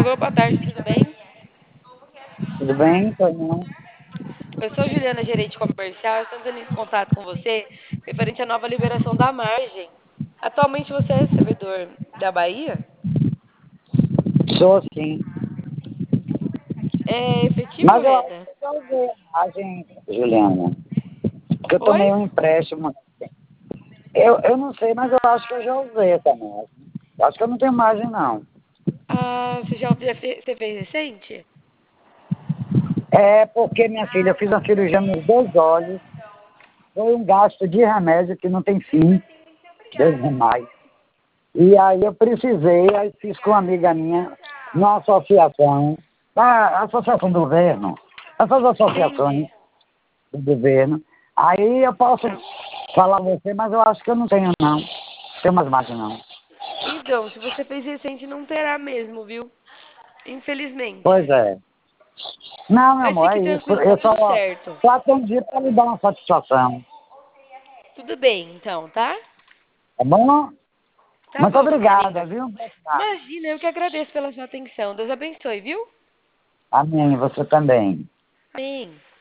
Alô, boa tarde, tudo bem? Tudo bem, Toninho? Eu sou Juliana, gerente comercial. Estou entrando em contato com você referente à nova liberação da margem. Atualmente você é servidor da Bahia? Sou sim. É efetivo, Mas eu acho Reda? que eu já usei a imagem, Juliana. Porque eu Oi? tomei um empréstimo. Eu não sei, mas eu acho que eu já usei essa imagem. Eu acho que eu não tenho imagem, não. Ah, você fez recente? É porque, minha filha, eu fiz uma cirurgia nos dois olhos. Foi um gasto de remédio que não tem fim. Deus é mais. E aí eu precisei, aí fiz com uma amiga minha, numa associação, a associação do governo, essas associações Entendi. do governo. Aí eu posso Tá. falar a você, mas eu acho que eu não tenho, não. Tenho mais imagem, não. Então, se você fez recente, não terá mesmo, viu? Pois Infelizmente. é. Não, meu Mas amor, fique é isso. tranquilo, tá Eu tudo certo. só atendi para lhe dar uma satisfação. Tudo bem, então, tá? Tá bom? Tá Muito bom, meu obrigada, querido. viu? Imagina, eu que agradeço pela sua atenção. Deus abençoe, viu? Amém, você também. Amém.